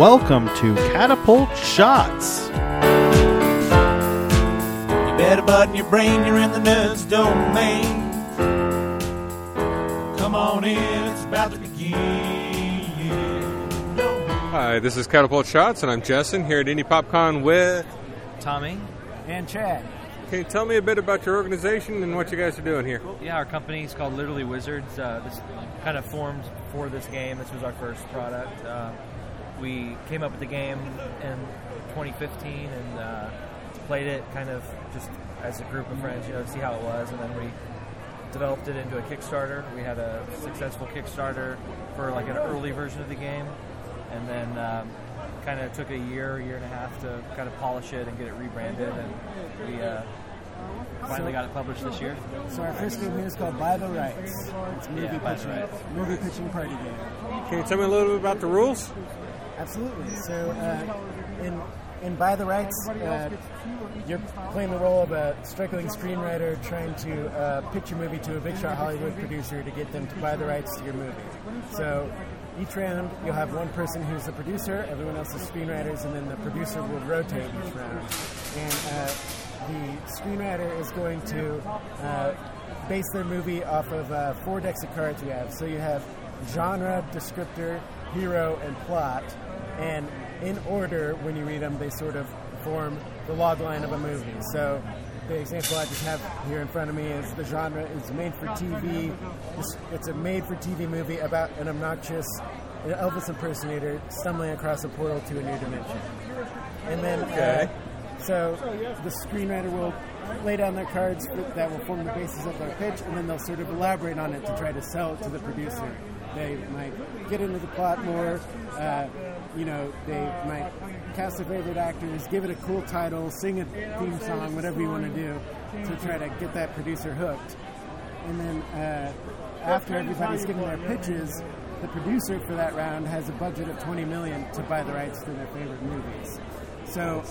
welcome to Catapult Shots. You better button your brain, you're in the nerds domain. Come on in, it's about to begin. Hi, this is Catapult Shots, and I'm Jessen here at Indie PopCon with Tommy and Chad. Can you tell me a bit about your organization and what you guys are doing here? Yeah, our company is called Literally Wizards. This kind of formed for this game. This was our first product. We came up with the game in 2015 and played it kind of just as a group of friends, to see how it was, and then we developed it into a Kickstarter. We had a successful Kickstarter for like an early version of the game, and then kind of took a year and a half to kind of polish it and get it rebranded, and we finally got it published this year. So our first game here is called Buy the Rights. It's a movie pitching party game. Can you tell me a little bit about the rules? Absolutely. So in Buy the Rights, you're playing the role of a struggling screenwriter trying to pitch your movie to a big shot Hollywood producer to get them to buy the rights to your movie. So each round, you'll have one person who's the producer, everyone else is screenwriters, and then the producer will rotate each round. And the screenwriter is going to base their movie off of 4 decks of cards we have. So you have genre, descriptor, hero, and plot. And in order, when you read them, they sort of form the log line of a movie. So the example I just have here in front of me is the genre is made for TV. It's a made-for-TV movie about an obnoxious Elvis impersonator stumbling across a portal to a new dimension. And then, so the screenwriter will lay down their cards that will form the basis of their pitch, and then they'll sort of elaborate on it to try to sell it to the producer. They might get into the plot more. They might cast their favorite actors, give it a cool title, sing a theme song, whatever you want to do to try to get that producer hooked. And then after everybody's given their pitches, the producer for that round has a budget of $20 million to buy the rights to their favorite movies. So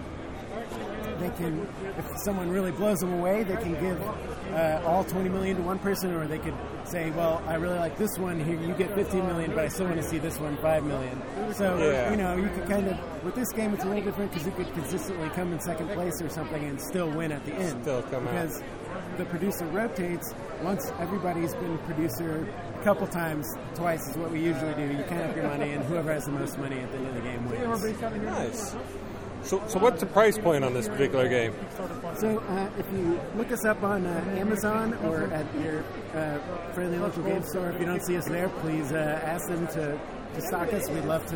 they can, if someone really blows them away, they can give all $20 million to one person, or they could say, well, I really like this one, here you get $15 million, but I still want to see this one, $5 million. So, you could kind of, with this game it's a little different because you could consistently come in second place or something and still win at the end. Because the producer rotates. Once everybody's been producer a couple times, twice is what we usually do. You count up your money, and whoever has the most money at the end of the game wins. Nice. So what's the price point on this particular game? So if you look us up on Amazon or at your friendly local game store, if you don't see us there, please ask them to stock us. We'd love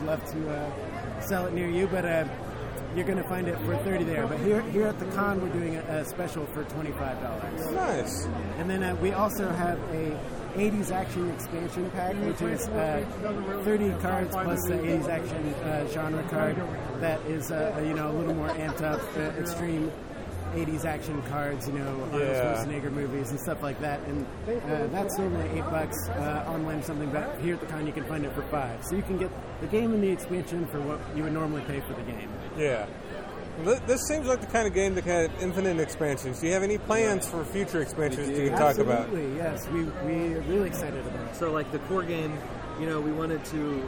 to sell it near you, but you're going to find it for $30 there. But here at the con, we're doing a special for $25. Nice. And then we also have a 80s action expansion pack, which is 30 cards plus the 80s action genre card. That is a little more amped up, extreme 80s action cards, Arnold Schwarzenegger movies and stuff like that. And that's only $8 online something, but here at the con you can find it for $5. So you can get the game and the expansion for what you would normally pay for the game. Yeah. This seems like the kind of game that had infinite expansions. Do you have any plans for future expansions you can talk about? Absolutely, yes. We're really excited about it. So, like the core game, we wanted to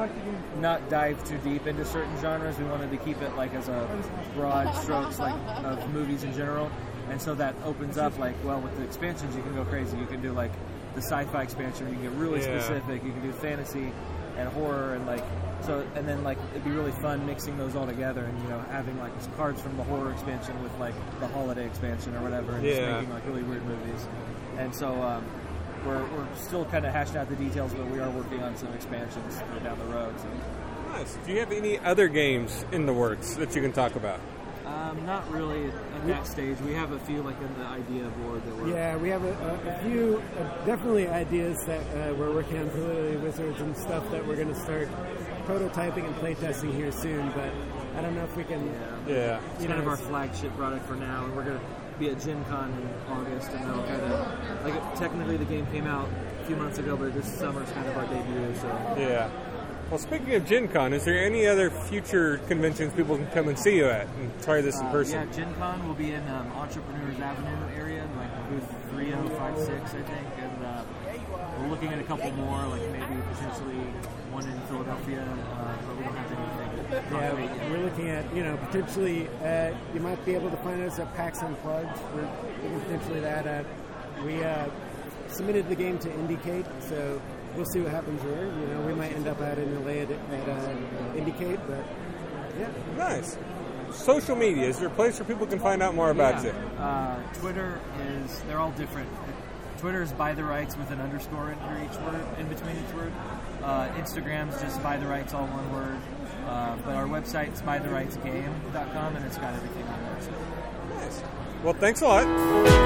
not dive too deep into certain genres. We wanted to keep it like as a broad strokes like of movies in general. And so that opens up with the expansions you can go crazy. You can do like the sci-fi expansion, you can get really specific. You can do fantasy and horror and and then it'd be really fun mixing those all together and having cards from the horror expansion with the holiday expansion or whatever, and just making really weird movies. And so we're still kind of hashing out the details, but we are working on some expansions down the road. So. Nice. Do you have any other games in the works that you can talk about? Not really at that stage. We have a few in the idea board that we're... Yeah, we have a few definitely ideas that we're working on for Literally Wizards and stuff that we're going to start prototyping and playtesting here soon, but I don't know if we can... Yeah. It's kind of our flagship product for now, and we're going to be at Gen Con in August, and that'll kind of... technically the game came out a few months ago, but this summer's kind of our debut, so... Yeah. Well, speaking of Gen Con, is there any other future conventions people can come and see you at and try this in person? Yeah, Gen Con will be in Entrepreneurs Avenue area, booth 3056, I think, and we're looking at a couple more, like maybe potentially one in Philadelphia, but we don't have anything concrete yet. We're looking at, potentially, you might be able to find us at PAX Unplugged. We're looking potentially that. We submitted the game to Indicate, so we'll see what happens there. We might end up out in LA at Indicate, but yeah. Nice. Social media, is there a place where people can find out more about you? Twitter they're all different. Twitter is By the Rights with an underscore in between each word. Instagram's just By the Rights, all one word. But our website's bytherightsgame.com, and it's got everything on there. So. Nice. Well, thanks a lot.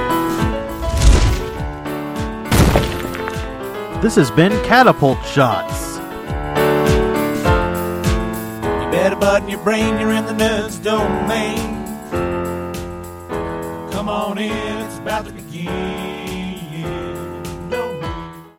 This has been Catapult Shots. You better button your brain, you're in the nerds domain. Come on in, it's about to begin.